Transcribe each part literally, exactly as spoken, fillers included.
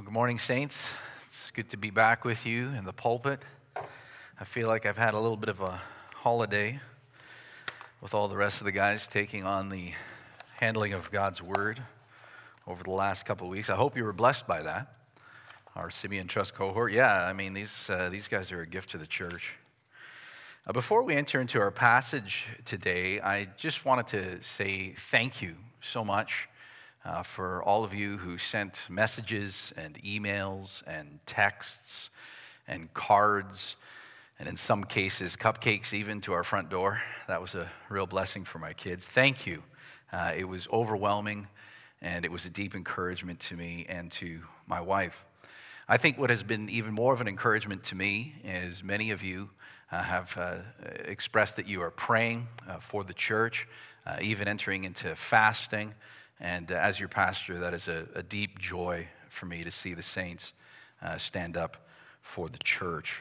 Good morning, Saints. It's good to be back with you in the pulpit. I feel like I've had a little bit of a holiday with all the rest of the guys taking on the handling of God's Word over the last couple of weeks. I hope you were blessed by that. Our Simeon Trust cohort, yeah, I mean, these, uh, these guys are a gift to the church. Uh, before we enter into our passage today, I just wanted to say thank you so much Uh, for all of you who sent messages and emails and texts and cards, and in some cases, cupcakes even to our front door. That was a real blessing for my kids. Thank you. Uh, it was overwhelming, and it was a deep encouragement to me and to my wife. I think what has been even more of an encouragement to me is many of you uh, have uh, expressed that you are praying uh, for the church, uh, even entering into fasting. And uh, as your pastor, that is a, a deep joy for me to see the saints uh, stand up for the church.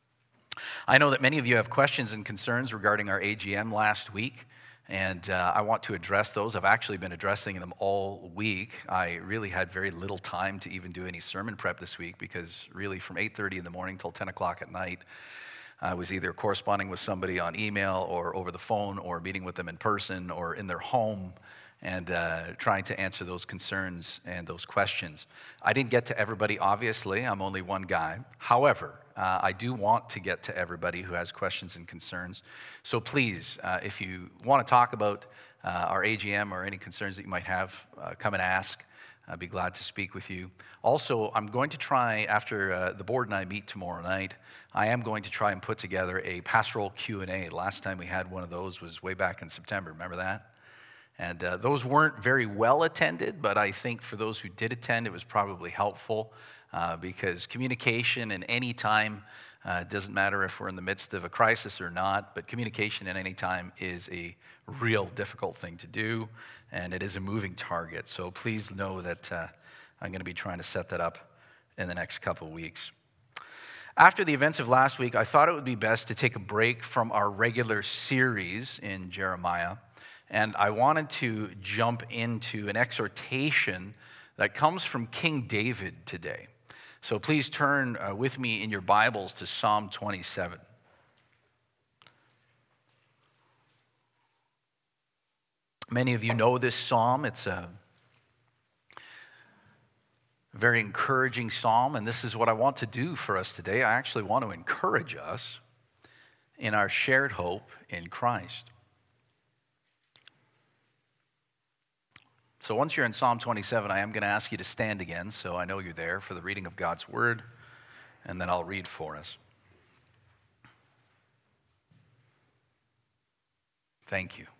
I know that many of you have questions and concerns regarding our A G M last week, and uh, I want to address those. I've actually been addressing them all week. I really had very little time to even do any sermon prep this week because really from eight thirty in the morning till ten o'clock at night, I was either corresponding with somebody on email or over the phone or meeting with them in person or in their home, and uh, trying to answer those concerns and those questions. I didn't get to everybody, obviously. I'm only one guy. However, uh, I do want to get to everybody who has questions and concerns. So please, uh, if you want to talk about uh, our A G M or any concerns that you might have, uh, come and ask. I'd be glad to speak with you. Also, I'm going to try, after uh, the board and I meet tomorrow night, I am going to try and put together a pastoral Q and A. Last time we had one of those was way back in September. Remember that? And uh, those weren't very well attended, but I think for those who did attend, it was probably helpful uh, because communication in any time, uh, it doesn't matter if we're in the midst of a crisis or not, but communication at any time is a real difficult thing to do, and it is a moving target. So please know that uh, I'm going to be trying to set that up in the next couple of weeks. After the events of last week, I thought it would be best to take a break from our regular series in Jeremiah. And I wanted to jump into an exhortation that comes from King David today. So please turn uh, with me in your Bibles to Psalm twenty-seven. Many of you know this psalm. It's a very encouraging psalm, and this is what I want to do for us today. I actually want to encourage us in our shared hope in Christ. So once you're in Psalm twenty-seven, I am going to ask you to stand again, so I know you're there for the reading of God's Word, and then I'll read for us. Thank you.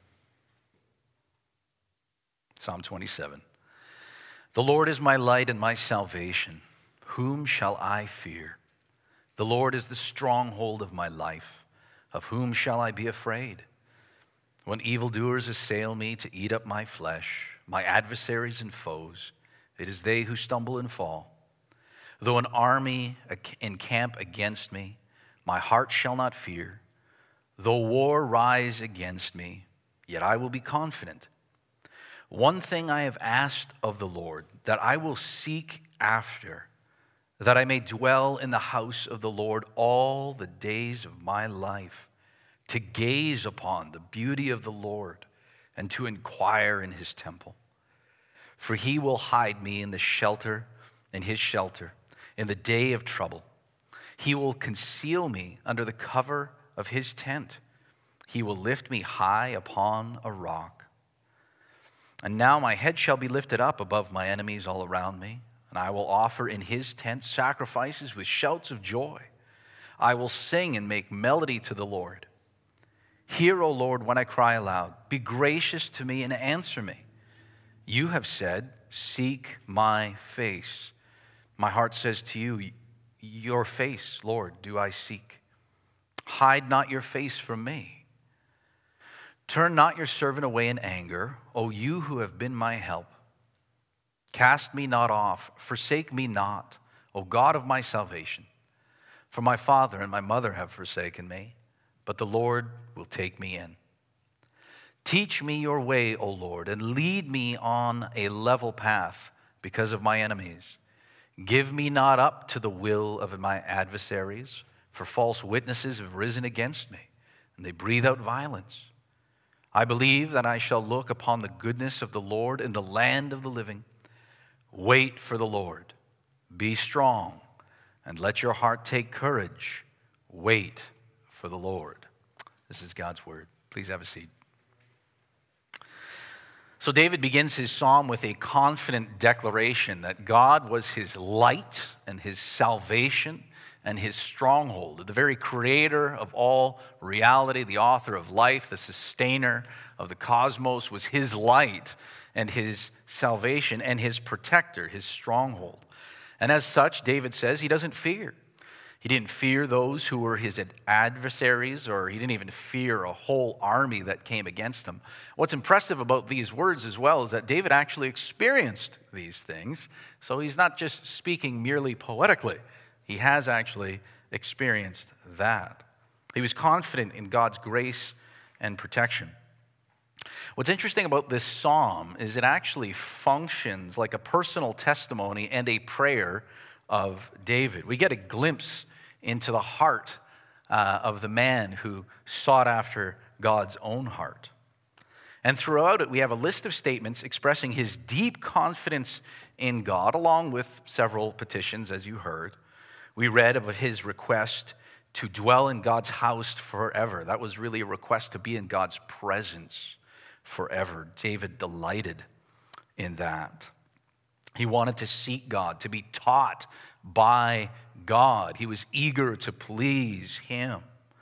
Psalm twenty-seven. The Lord is my light and my salvation. Whom shall I fear? The Lord is the stronghold of my life. Of whom shall I be afraid? When evildoers assail me to eat up my flesh, my adversaries and foes, it is they who stumble and fall. Though an army encamp against me, my heart shall not fear. Though war rise against me, yet I will be confident. One thing I have asked of the Lord, that I will seek after, that I may dwell in the house of the Lord all the days of my life, to gaze upon the beauty of the Lord and to inquire in his temple. For he will hide me in the shelter, in his shelter, in the day of trouble. He will conceal me under the cover of his tent. He will lift me high upon a rock. And now my head shall be lifted up above my enemies all around me, and I will offer in his tent sacrifices with shouts of joy. I will sing and make melody to the Lord. Hear, O Lord, when I cry aloud. Be gracious to me and answer me. You have said, seek my face. My heart says to you, your face, Lord, do I seek. Hide not your face from me. Turn not your servant away in anger, O you who have been my help. Cast me not off, forsake me not, O God of my salvation. For my father and my mother have forsaken me, but the Lord will take me in. Teach me your way, O Lord, and lead me on a level path because of my enemies. Give me not up to the will of my adversaries, for false witnesses have risen against me, and they breathe out violence. I believe that I shall look upon the goodness of the Lord in the land of the living. Wait for the Lord. Be strong, and let your heart take courage. Wait for the Lord. This is God's word. Please have a seat. So David begins his psalm with a confident declaration that God was his light and his salvation and his stronghold, the very creator of all reality, the author of life, the sustainer of the cosmos, was his light and his salvation and his protector, his stronghold. And as such, David says he doesn't fear. He didn't fear those who were his adversaries, or he didn't even fear a whole army that came against him. What's impressive about these words as well is that David actually experienced these things. So he's not just speaking merely poetically. He has actually experienced that. He was confident in God's grace and protection. What's interesting about this psalm is it actually functions like a personal testimony and a prayer of David. We get a glimpse into the heart uh, of the man who sought after God's own heart. And throughout it, we have a list of statements expressing his deep confidence in God, along with several petitions, as you heard. We read of his request to dwell in God's house forever. That was really a request to be in God's presence forever. David delighted in that. He wanted to seek God, to be taught by God. He was eager to please him.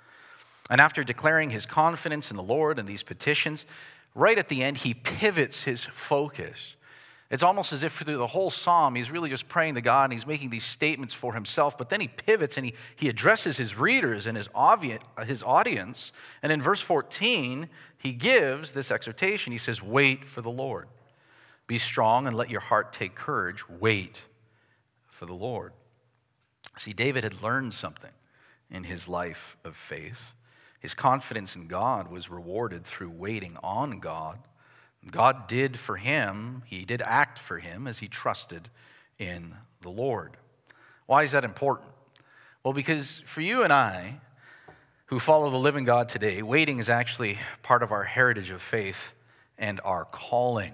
And after declaring his confidence in the Lord and these petitions, right at the end, he pivots his focus. It's almost as if through the whole psalm, he's really just praying to God and he's making these statements for himself, but then he pivots and he, he addresses his readers and his, obvi- his audience. And in verse fourteen, he gives this exhortation. He says, wait for the Lord. Be strong and let your heart take courage. Wait for the Lord. See, David had learned something in his life of faith. His confidence in God was rewarded through waiting on God. God did for him, he did act for him as he trusted in the Lord. Why is that important? Well, because for you and I, who follow the living God today, waiting is actually part of our heritage of faith and our calling.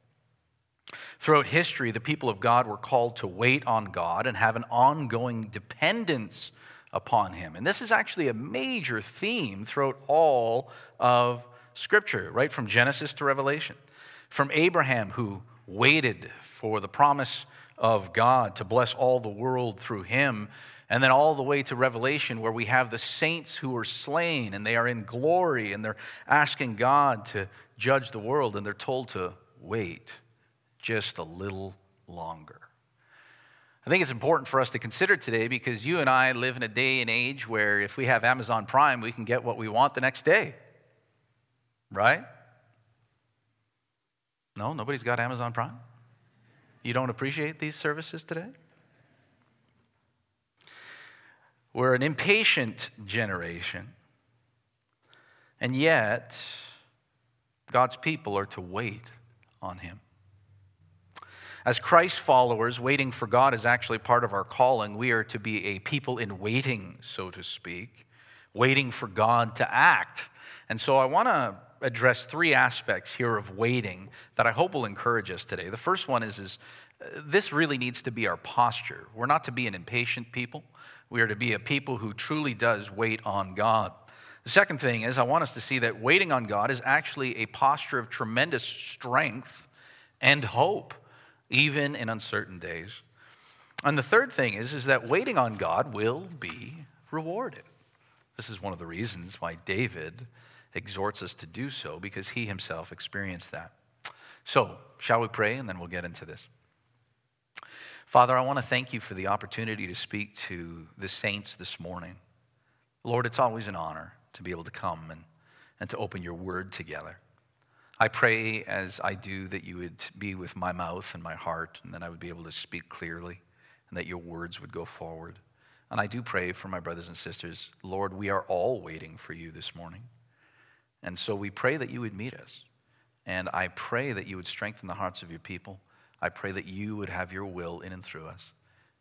Throughout history, the people of God were called to wait on God and have an ongoing dependence upon him. And this is actually a major theme throughout all of Scripture, right from Genesis to Revelation. From Abraham, who waited for the promise of God to bless all the world through him, and then all the way to Revelation, where we have the saints who are slain, and they are in glory, and they're asking God to judge the world, and they're told to wait just a little longer. I think it's important for us to consider today because you and I live in a day and age where if we have Amazon Prime, we can get what we want the next day. Right? No, nobody's got Amazon Prime? You don't appreciate these services today? We're an impatient generation, and yet God's people are to wait on him. As Christ followers, waiting for God is actually part of our calling. We are to be a people in waiting, so to speak, waiting for God to act. And so I want to address three aspects here of waiting that I hope will encourage us today. The first one is, is uh, this really needs to be our posture. We're not to be an impatient people. We are to be a people who truly does wait on God. The second thing is I want us to see that waiting on God is actually a posture of tremendous strength and hope, even in uncertain days. And the third thing is, is that waiting on God will be rewarded. This is one of the reasons why David exhorts us to do so, because he himself experienced that. So, shall we pray, and then we'll get into this. Father, I want to thank you for the opportunity to speak to the saints this morning. Lord, it's always an honor to be able to come and, and to open your word together. I pray as I do that you would be with my mouth and my heart, and that I would be able to speak clearly, and that your words would go forward. And I do pray for my brothers and sisters. Lord, we are all waiting for you this morning. And so we pray that you would meet us. And I pray that you would strengthen the hearts of your people. I pray that you would have your will in and through us.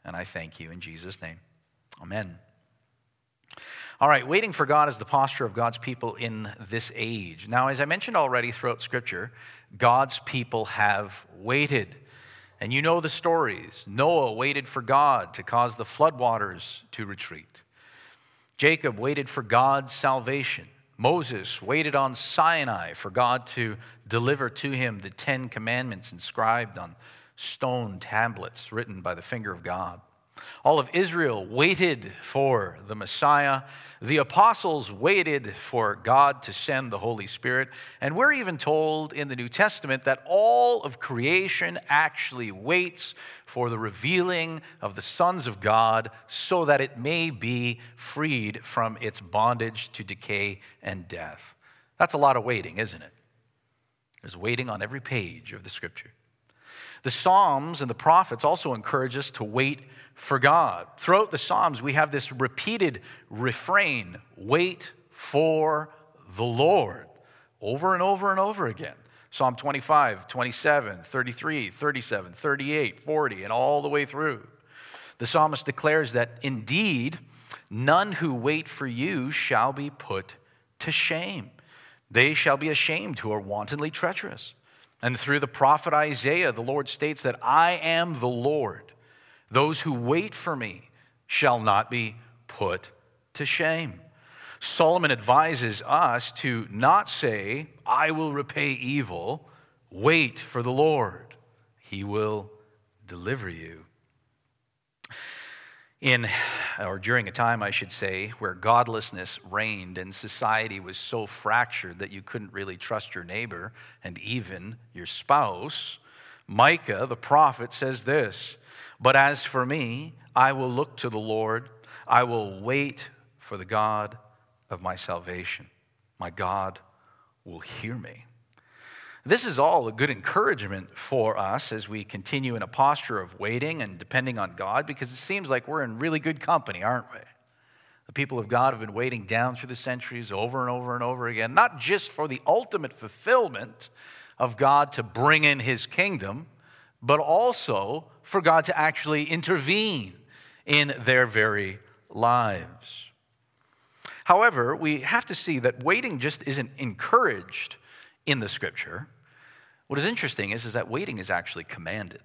And I thank you in Jesus' name. Amen. All right, waiting for God is the posture of God's people in this age. Now, as I mentioned already throughout Scripture, God's people have waited. And you know the stories. Noah waited for God to cause the floodwaters to retreat. Jacob waited for God's salvation. Moses waited on Sinai for God to deliver to him the Ten Commandments inscribed on stone tablets written by the finger of God. All of Israel waited for the Messiah. The apostles waited for God to send the Holy Spirit. And we're even told in the New Testament that all of creation actually waits for the revealing of the sons of God so that it may be freed from its bondage to decay and death. That's a lot of waiting, isn't it? There's waiting on every page of the Scripture. The Psalms and the prophets also encourage us to wait for God. Throughout the Psalms, we have this repeated refrain, wait for the Lord, over and over and over again. Psalm twenty-five, twenty-seven, thirty-three, thirty-seven, thirty-eight, forty, and all the way through. The psalmist declares that indeed, none who wait for you shall be put to shame. They shall be ashamed who are wantonly treacherous. And through the prophet Isaiah, the Lord states that I am the Lord. Those who wait for me shall not be put to shame. Solomon advises us to not say, I will repay evil. Wait for the Lord. He will deliver you. In, or during a time, I should say, where godlessness reigned and society was so fractured that you couldn't really trust your neighbor and even your spouse, Micah, the prophet, says this, but as for me, I will look to the Lord. I will wait for the God of my salvation. My God will hear me. This is all a good encouragement for us as we continue in a posture of waiting and depending on God, because it seems like we're in really good company, aren't we? The people of God have been waiting down through the centuries over and over and over again, not just for the ultimate fulfillment of God to bring in his kingdom, but also for God to actually intervene in their very lives. However, we have to see that waiting just isn't encouraged in the Scripture. What is interesting is, is that waiting is actually commanded.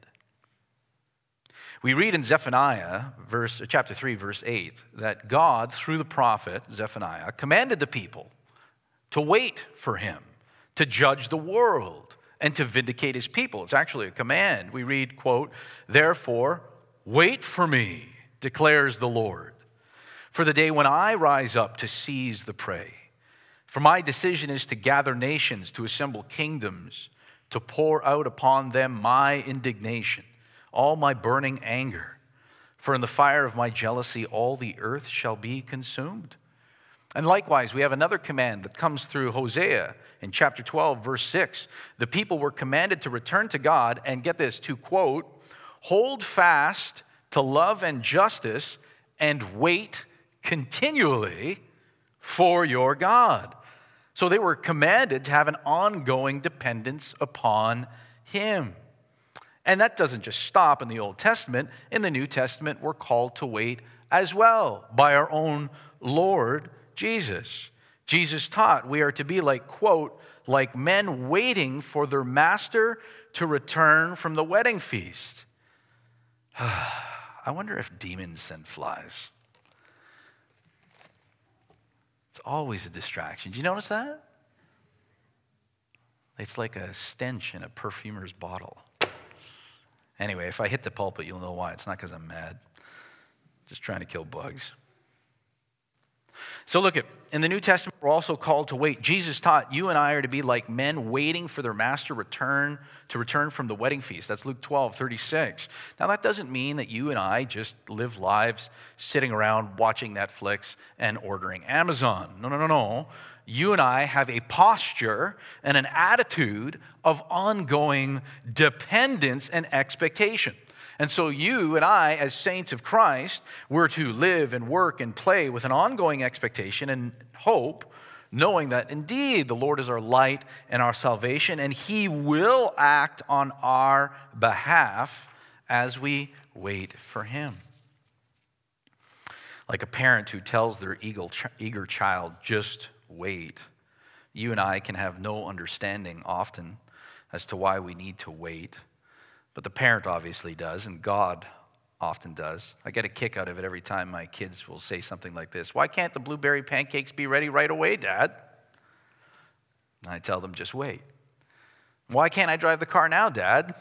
We read in Zephaniah, verse, chapter three, verse eight, that God, through the prophet Zephaniah, commanded the people to wait for him, to judge the world, and to vindicate his people. It's actually a command. We read, quote, therefore, wait for me, declares the Lord, for the day when I rise up to seize the prey. For my decision is to gather nations, to assemble kingdoms, to pour out upon them my indignation, all my burning anger. For in the fire of my jealousy, all the earth shall be consumed. And likewise, we have another command that comes through Hosea in chapter twelve, verse six. The people were commanded to return to God and, get this, to quote, hold fast to love and justice and wait continually for your God. So they were commanded to have an ongoing dependence upon him. And that doesn't just stop in the Old Testament. In the New Testament, we're called to wait as well by our own Lord Jesus. Jesus taught we are to be like, quote, like men waiting for their master to return from the wedding feast. I wonder if demons send flies. It's always a distraction. Do you notice that? It's like a stench in a perfumer's bottle. Anyway, if I hit the pulpit, you'll know why. It's not because I'm mad. Just trying to kill bugs. So look at, in the New Testament, we're also called to wait. Jesus taught you and I are to be like men waiting for their master return to return from the wedding feast. That's Luke twelve, thirty-six. Now that doesn't mean that you and I just live lives sitting around watching Netflix and ordering Amazon. No, no, no, no. You and I have a posture and an attitude of ongoing dependence and expectation. And so you and I, as saints of Christ, we're to live and work and play with an ongoing expectation and hope, knowing that indeed the Lord is our light and our salvation, and he will act on our behalf as we wait for him. Like a parent who tells their eager child, just wait. You and I can have no understanding often as to why we need to wait. But the parent obviously does, and God often does. I get a kick out of it every time my kids will say something like this. Why can't the blueberry pancakes be ready right away, Dad? And I tell them, just wait. Why can't I drive the car now, Dad?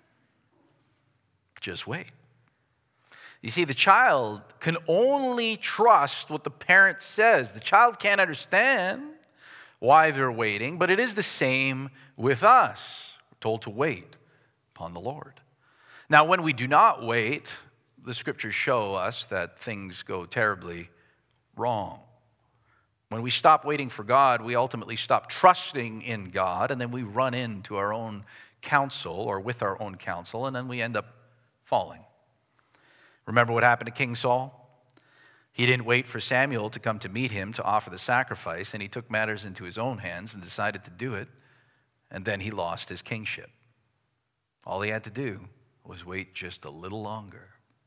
Just wait. You see, the child can only trust what the parent says. The child can't understand why they're waiting, but it is the same with us. We're told to wait upon the Lord. Now, when we do not wait, the scriptures show us that things go terribly wrong. When we stop waiting for God, we ultimately stop trusting in God, and then we run into our own counsel or with our own counsel, and then we end up falling. Remember what happened to King Saul? He didn't wait for Samuel to come to meet him to offer the sacrifice, and he took matters into his own hands and decided to do it, and then he lost his kingship. All he had to do was wait just a little longer.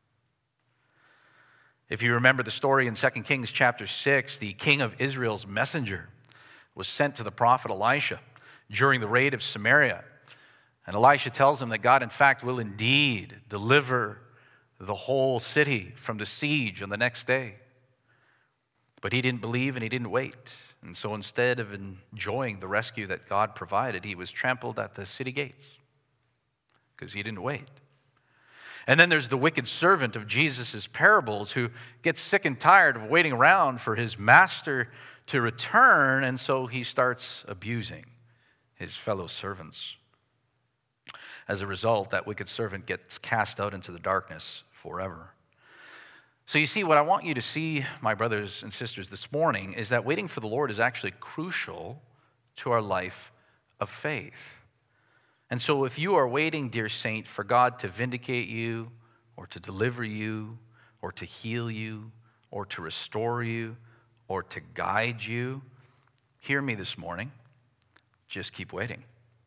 If you remember the story in Second Kings chapter six, the king of Israel's messenger was sent to the prophet Elisha during the raid of Samaria. And Elisha tells him that God, in fact, will indeed deliver the whole city from the siege on the next day. But he didn't believe and he didn't wait. And so instead of enjoying the rescue that God provided, he was trampled at the city gates because he didn't wait. And then there's the wicked servant of Jesus' parables who gets sick and tired of waiting around for his master to return, and so he starts abusing his fellow servants. As a result, that wicked servant gets cast out into the darkness forever. So you see, what I want you to see, my brothers and sisters, this morning is that waiting for the Lord is actually crucial to our life of faith. And so if you are waiting, dear saint, for God to vindicate you or to deliver you or to heal you or to restore you or to guide you, hear me this morning. Just keep waiting.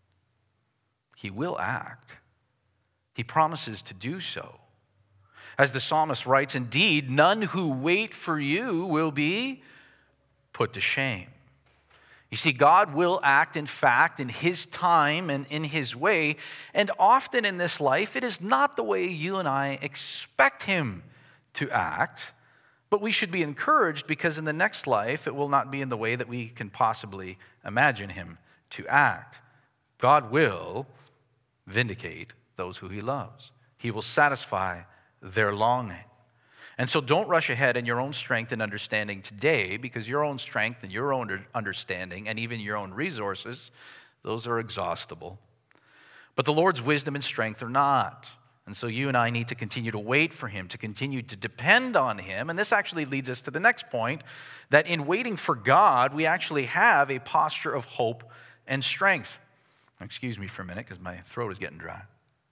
He will act. He promises to do so. As the psalmist writes, indeed, none who wait for you will be put to shame. You see, God will act, in fact, in His time and in His way. And often in this life, it is not the way you and I expect Him to act. But we should be encouraged because in the next life, it will not be in the way that we can possibly imagine Him to act. God will vindicate those who He loves. He will satisfy their longing. And so don't rush ahead in your own strength and understanding today, because your own strength and your own understanding and even your own resources, those are exhaustible. But the Lord's wisdom and strength are not. And so you and I need to continue to wait for Him, to continue to depend on Him. And this actually leads us to the next point, that in waiting for God, we actually have a posture of hope and strength. Excuse me for a minute, because my throat is getting dry.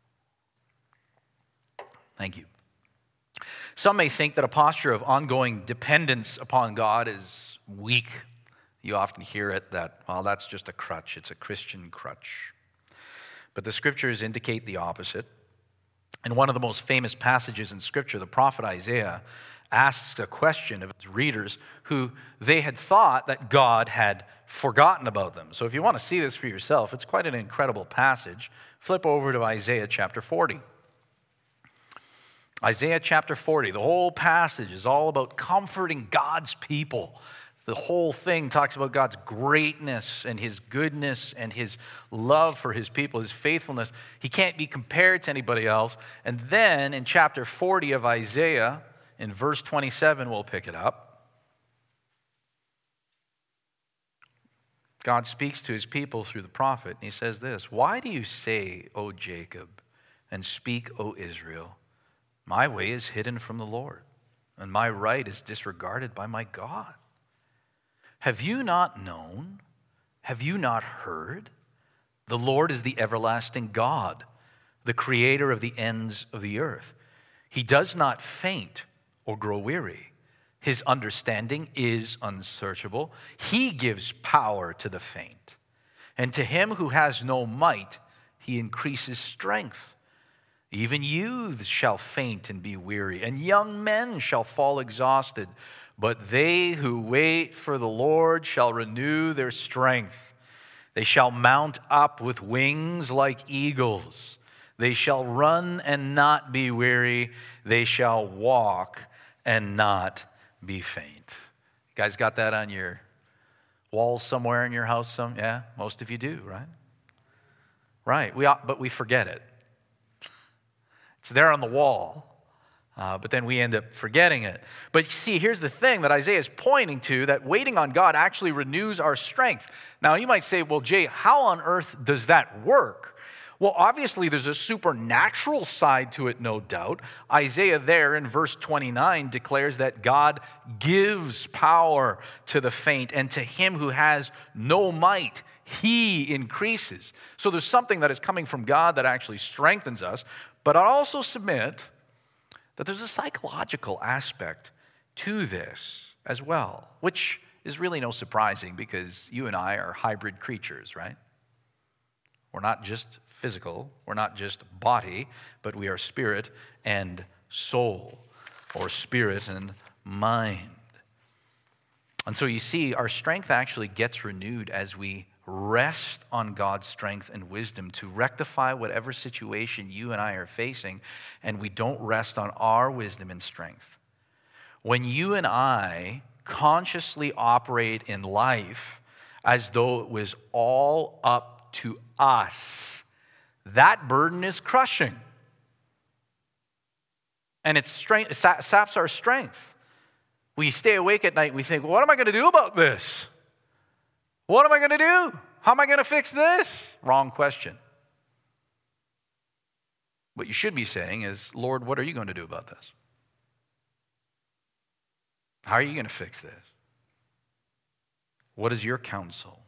Thank you. Some may think that a posture of ongoing dependence upon God is weak. You often hear it that, well, that's just a crutch. It's a Christian crutch. But the Scriptures indicate the opposite. In one of the most famous passages in Scripture, the prophet Isaiah asks a question of his readers who they had thought that God had forgotten about them. So if you want to see this for yourself, it's quite an incredible passage. Flip over to Isaiah chapter forty. Isaiah chapter forty, the whole passage is all about comforting God's people. The whole thing talks about God's greatness and His goodness and His love for His people, His faithfulness. He can't be compared to anybody else. And then in chapter forty of Isaiah, in verse twenty-seven, we'll pick it up. God speaks to His people through the prophet, and He says this, "Why do you say, O Jacob, and speak, O Israel, my way is hidden from the Lord, and my right is disregarded by my God? Have you not known? Have you not heard? The Lord is the everlasting God, the creator of the ends of the earth. He does not faint or grow weary. His understanding is unsearchable. He gives power to the faint, and to him who has no might, He increases strength. Even youths shall faint and be weary, and young men shall fall exhausted. But they who wait for the Lord shall renew their strength. They shall mount up with wings like eagles. They shall run and not be weary. They shall walk and not be faint. You guys got that on your walls somewhere in your house? Some, yeah, most of you do, right? Right, we ought, but we forget it. It's there on the wall. Uh, but then we end up forgetting it. But you see, here's the thing that Isaiah is pointing to, that waiting on God actually renews our strength. Now, you might say, well, Jay, how on earth does that work? Well, obviously, there's a supernatural side to it, no doubt. Isaiah there in verse twenty-nine declares that God gives power to the faint, and to him who has no might, he increases. So there's something that is coming from God that actually strengthens us. But I also submit that there's a psychological aspect to this as well, which is really no surprising because you and I are hybrid creatures, right? We're not just physical, we're not just body, but we are spirit and soul, or spirit and mind. And so you see, our strength actually gets renewed as we rest on God's strength and wisdom to rectify whatever situation you and I are facing, and we don't rest on our wisdom and strength. When you and I consciously operate in life as though it was all up to us, that burden is crushing. And it saps our strength. We stay awake at night and we think, well, what am I going to do about this? What am I going to do? How am I going to fix this? Wrong question. What you should be saying is, Lord, what are you going to do about this? How are you going to fix this? What is your counsel?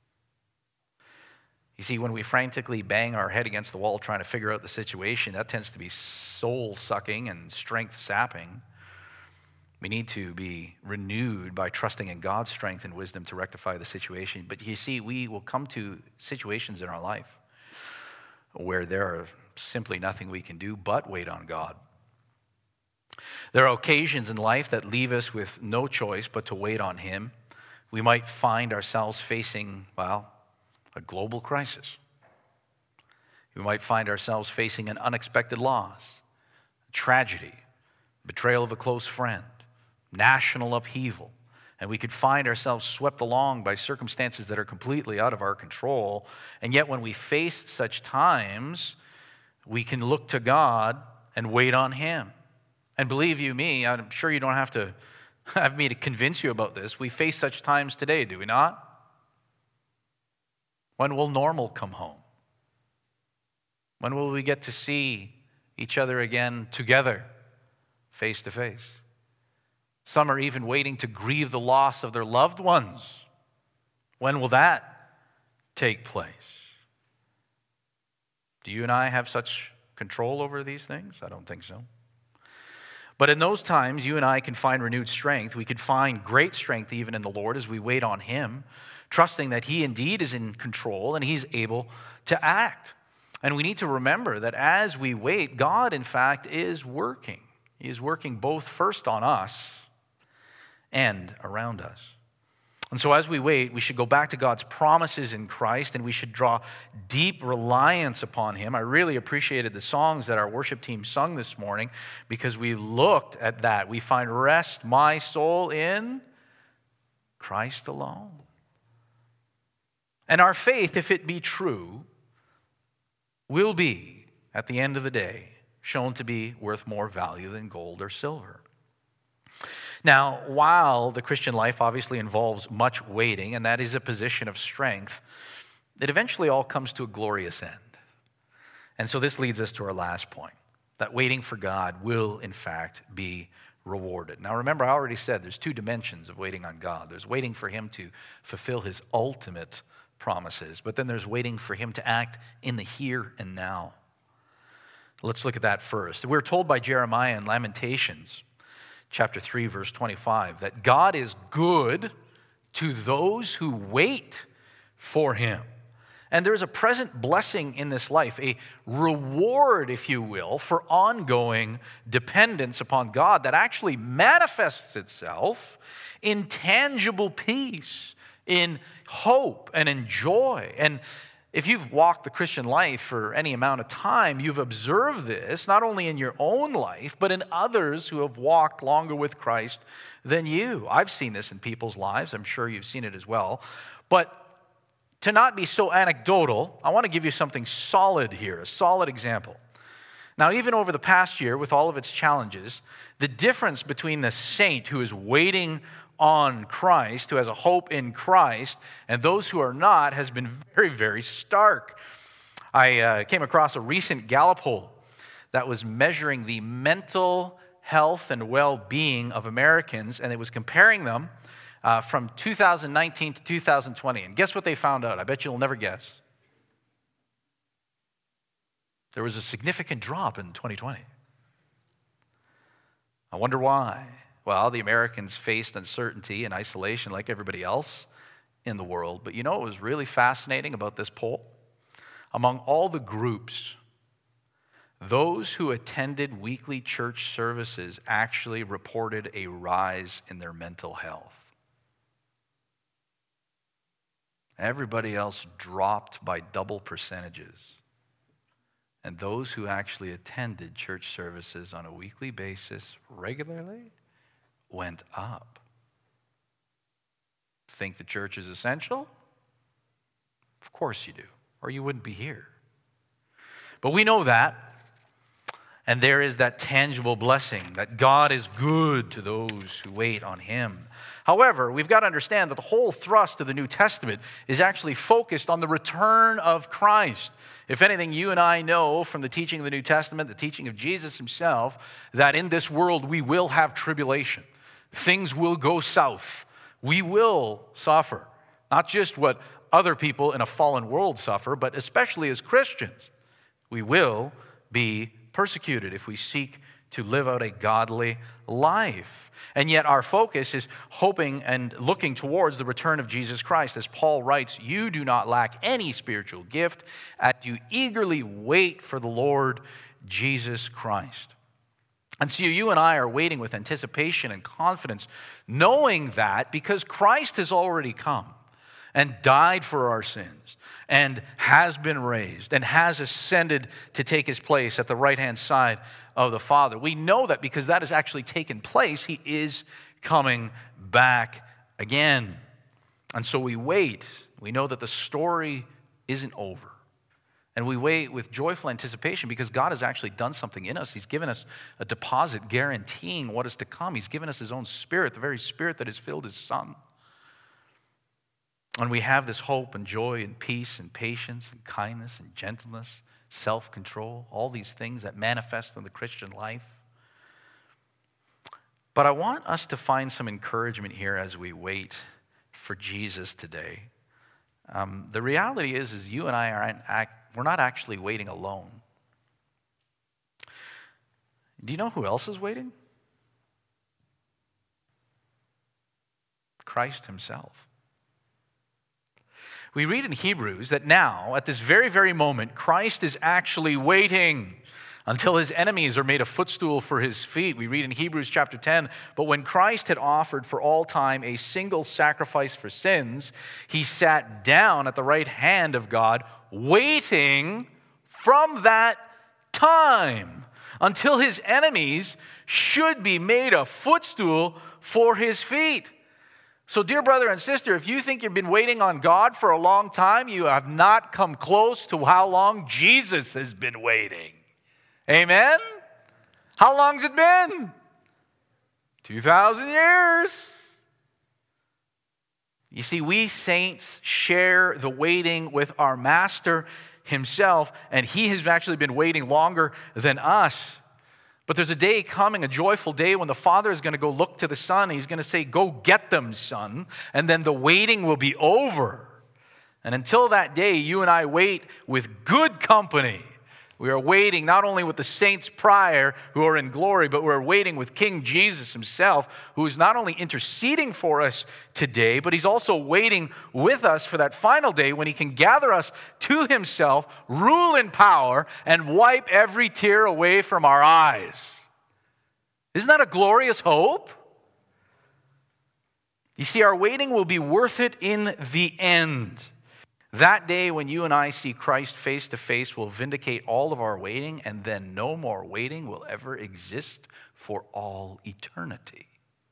You see, when we frantically bang our head against the wall trying to figure out the situation, that tends to be soul-sucking and strength-sapping. We need to be renewed by trusting in God's strength and wisdom to rectify the situation. But you see, we will come to situations in our life where there are simply nothing we can do but wait on God. There are occasions in life that leave us with no choice but to wait on Him. We might find ourselves facing, well, a global crisis. We might find ourselves facing an unexpected loss, a tragedy, betrayal of a close friend, national upheaval, and we could find ourselves swept along by circumstances that are completely out of our control. And yet when we face such times, we can look to God and wait on Him. And believe you me, I'm sure you don't have to have me to convince you about this. We face such times today, do we not? When will normal come home? When will we get to see each other again together, face to face? Some are even waiting to grieve the loss of their loved ones. When will that take place? Do you and I have such control over these things? I don't think so. But in those times, you and I can find renewed strength. We can find great strength even in the Lord as we wait on Him, trusting that He indeed is in control and He's able to act. And we need to remember that as we wait, God, in fact, is working. He is working both first on us and around us. And so as we wait, we should go back to God's promises in Christ, and we should draw deep reliance upon Him. I really appreciated the songs that our worship team sung this morning because we looked at that. We find rest, my soul, in Christ alone. And our faith, if it be true, will be, at the end of the day, shown to be worth more value than gold or silver. Now, while the Christian life obviously involves much waiting, and that is a position of strength, it eventually all comes to a glorious end. And so this leads us to our last point, that waiting for God will, in fact, be rewarded. Now, remember, I already said there's two dimensions of waiting on God. There's waiting for Him to fulfill His ultimate promises, but then there's waiting for Him to act in the here and now. Let's look at that first. We're told by Jeremiah in Lamentations, chapter three, verse twenty-five, that God is good to those who wait for Him And there's a present blessing in this life, a reward, if you will, for ongoing dependence upon God that actually manifests itself in tangible peace, in hope, and in joy. And if you've walked the Christian life for any amount of time, you've observed this, not only in your own life, but in others who have walked longer with Christ than you. I've seen this in people's lives. I'm sure you've seen it as well. But to not be so anecdotal, I want to give you something solid here, a solid example. Now, even over the past year, with all of its challenges, the difference between the saint who is waiting on Christ, who has a hope in Christ, and those who are not, has been very, very stark. I uh, came across a recent Gallup poll that was measuring the mental health and well-being of Americans, and it was comparing them Uh, from two thousand nineteen to two thousand twenty. And guess what they found out? I bet you'll never guess. There was a significant drop in twenty twenty. I wonder why. Well, the Americans faced uncertainty and isolation like everybody else in the world. But you know what was really fascinating about this poll? Among all the groups, those who attended weekly church services actually reported a rise in their mental health. Everybody else dropped by double percentages. And those who actually attended church services on a weekly basis regularly went up. Think the church is essential? Of course you do, or you wouldn't be here. But we know that, and there is that tangible blessing that God is good to those who wait on Him. However, we've got to understand that the whole thrust of the New Testament is actually focused on the return of Christ. If anything, you and I know from the teaching of the New Testament, the teaching of Jesus Himself, that in this world we will have tribulation. Things will go south. We will suffer. Not just what other people in a fallen world suffer, but especially as Christians, we will be persecuted if we seek to live out a godly life. And yet our focus is hoping and looking towards the return of Jesus Christ. As Paul writes, you do not lack any spiritual gift as you eagerly wait for the Lord Jesus Christ. And so you and I are waiting with anticipation and confidence, knowing that because Christ has already come and died for our sins, and has been raised, and has ascended to take His place at the right-hand side of the Father. We know that because that has actually taken place, He is coming back again. And so we wait. We know that the story isn't over. And we wait with joyful anticipation because God has actually done something in us. He's given us a deposit guaranteeing what is to come. He's given us His own Spirit, the very Spirit that has filled His Son. And we have this hope and joy and peace and patience and kindness and gentleness, self-control, all these things that manifest in the Christian life. But I want us to find some encouragement here as we wait for Jesus today. Um, the reality is, is you and I aren't act, we're not actually waiting alone. Do you know who else is waiting? Christ Himself. We read in Hebrews that now, at this very, very moment, Christ is actually waiting until His enemies are made a footstool for His feet. We read in Hebrews chapter ten, but when Christ had offered for all time a single sacrifice for sins, He sat down at the right hand of God, waiting from that time until His enemies should be made a footstool for His feet. So, dear brother and sister, if you think you've been waiting on God for a long time, you have not come close to how long Jesus has been waiting. Amen? How long's it been? two thousand years. You see, we saints share the waiting with our Master Himself, and He has actually been waiting longer than us. But there's a day coming, a joyful day, when the Father is going to go look to the Son. He's going to say, go get them, Son. And then the waiting will be over. And until that day, you and I wait with good company, We are waiting not only with the saints prior who are in glory, but we're waiting with King Jesus himself, who is not only interceding for us today, but he's also waiting with us for that final day when he can gather us to himself, rule in power, and wipe every tear away from our eyes. Isn't that a glorious hope? You see, our waiting will be worth it in the end. That day when you and I see Christ face to face will vindicate all of our waiting, and then no more waiting will ever exist for all eternity.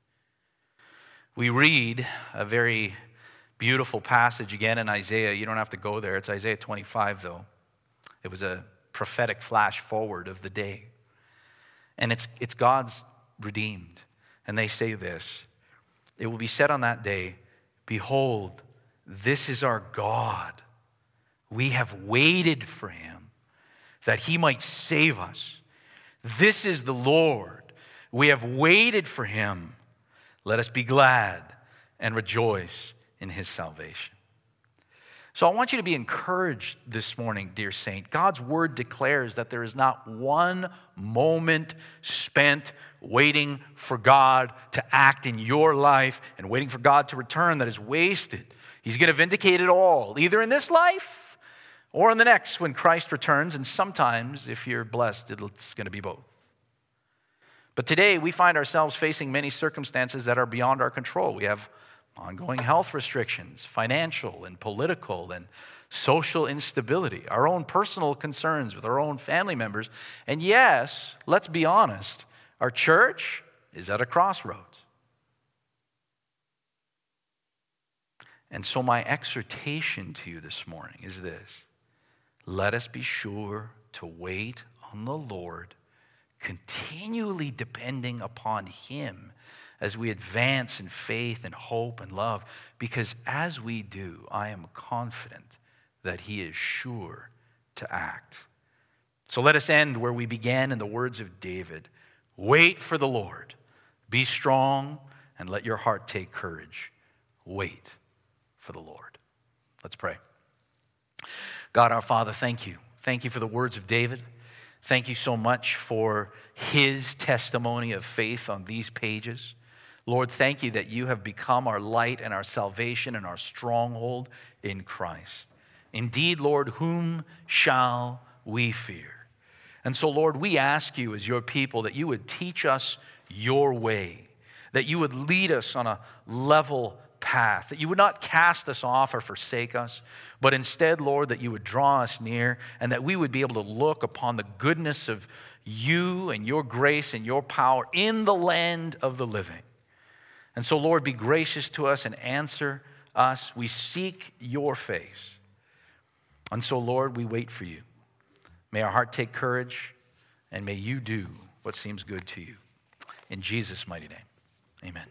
We read a very beautiful passage again in Isaiah. You don't have to go there. It's Isaiah twenty-five, though. It was a prophetic flash forward of the day. And it's, it's God's redeemed. And they say this, it will be said on that day, behold, this is our God. We have waited for him that he might save us. This is the Lord. We have waited for him. Let us be glad and rejoice in his salvation. So I want you to be encouraged this morning, dear saint. God's word declares that there is not one moment spent waiting for God to act in your life and waiting for God to return that is wasted. He's going to vindicate it all, either in this life or in the next when Christ returns. And sometimes, if you're blessed, it's going to be both. But today, we find ourselves facing many circumstances that are beyond our control. We have ongoing health restrictions, financial and political and social instability, our own personal concerns with our own family members. And yes, let's be honest, our church is at a crossroads. And so my exhortation to you this morning is this. Let us be sure to wait on the Lord, continually depending upon him as we advance in faith and hope and love. Because as we do, I am confident that he is sure to act. So let us end where we began in the words of David. Wait for the Lord. Be strong and let your heart take courage. Wait for the Lord. Let's pray. God our Father, thank you. Thank you for the words of David. Thank you so much for his testimony of faith on these pages. Lord, thank you that you have become our light and our salvation and our stronghold in Christ. Indeed, Lord, whom shall we fear? And so, Lord, we ask you as your people that you would teach us your way, that you would lead us on a level path, that you would not cast us off or forsake us, but instead, Lord, that you would draw us near and that we would be able to look upon the goodness of you and your grace and your power in the land of the living. And so, Lord, be gracious to us and answer us. We seek your face. And so, Lord, we wait for you. May our heart take courage, and may you do what seems good to you. In Jesus' mighty name, amen.